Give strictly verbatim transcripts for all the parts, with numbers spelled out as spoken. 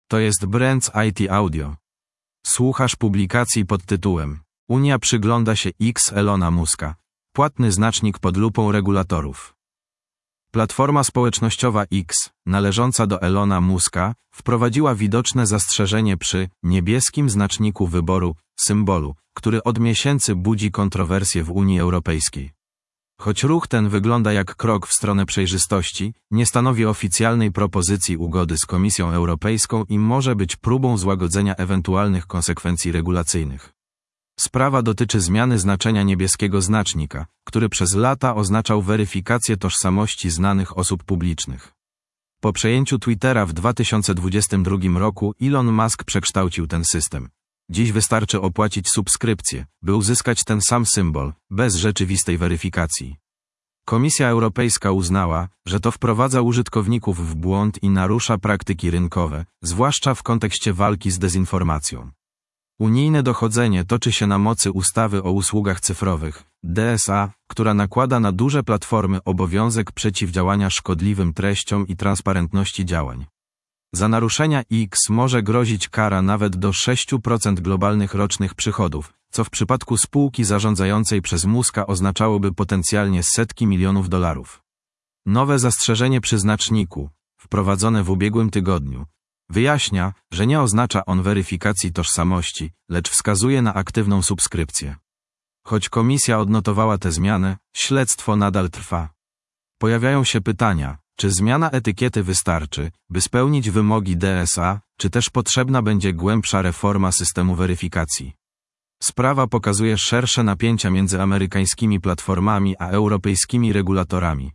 To jest Brands I T Audio. Słuchasz publikacji pod tytułem Unia przygląda się X Elona Muska. Płatny znacznik pod lupą regulatorów. Platforma społecznościowa X, należąca do Elona Muska, wprowadziła widoczne zastrzeżenie przy niebieskim znaczniku wyboru, symbolu, który od miesięcy budzi kontrowersje w Unii Europejskiej. Choć ruch ten wygląda jak krok w stronę przejrzystości, nie stanowi oficjalnej propozycji ugody z Komisją Europejską i może być próbą złagodzenia ewentualnych konsekwencji regulacyjnych. Sprawa dotyczy zmiany znaczenia niebieskiego znacznika, który przez lata oznaczał weryfikację tożsamości znanych osób publicznych. Po przejęciu Twittera w dwa tysiące dwudziestym drugim roku Elon Musk przekształcił ten system. Dziś wystarczy opłacić subskrypcję, by uzyskać ten sam symbol, bez rzeczywistej weryfikacji. Komisja Europejska uznała, że to wprowadza użytkowników w błąd i narusza praktyki rynkowe, zwłaszcza w kontekście walki z dezinformacją. Unijne dochodzenie toczy się na mocy ustawy o usługach cyfrowych, D S A, która nakłada na duże platformy obowiązek przeciwdziałania szkodliwym treściom i transparentności działań. Za naruszenia X może grozić kara nawet do sześć procent globalnych rocznych przychodów, co w przypadku spółki zarządzającej przez Muska oznaczałoby potencjalnie setki milionów dolarów. Nowe zastrzeżenie przy znaczniku, wprowadzone w ubiegłym tygodniu, wyjaśnia, że nie oznacza on weryfikacji tożsamości, lecz wskazuje na aktywną subskrypcję. Choć komisja odnotowała tę zmianę, śledztwo nadal trwa. Pojawiają się pytania, czy zmiana etykiety wystarczy, by spełnić wymogi D S A, czy też potrzebna będzie głębsza reforma systemu weryfikacji. Sprawa pokazuje szersze napięcia między amerykańskimi platformami a europejskimi regulatorami.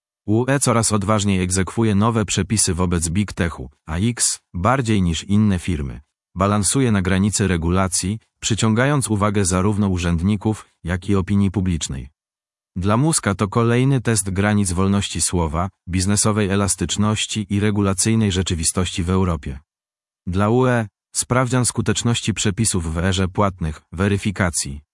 U E coraz odważniej egzekwuje nowe przepisy wobec Big Techu, a X, bardziej niż inne firmy, balansuje na granicy regulacji, przyciągając uwagę zarówno urzędników, jak i opinii publicznej. Dla Muska to kolejny test granic wolności słowa, biznesowej elastyczności i regulacyjnej rzeczywistości w Europie. Dla U E sprawdzian skuteczności przepisów w erze płatnych, weryfikacji.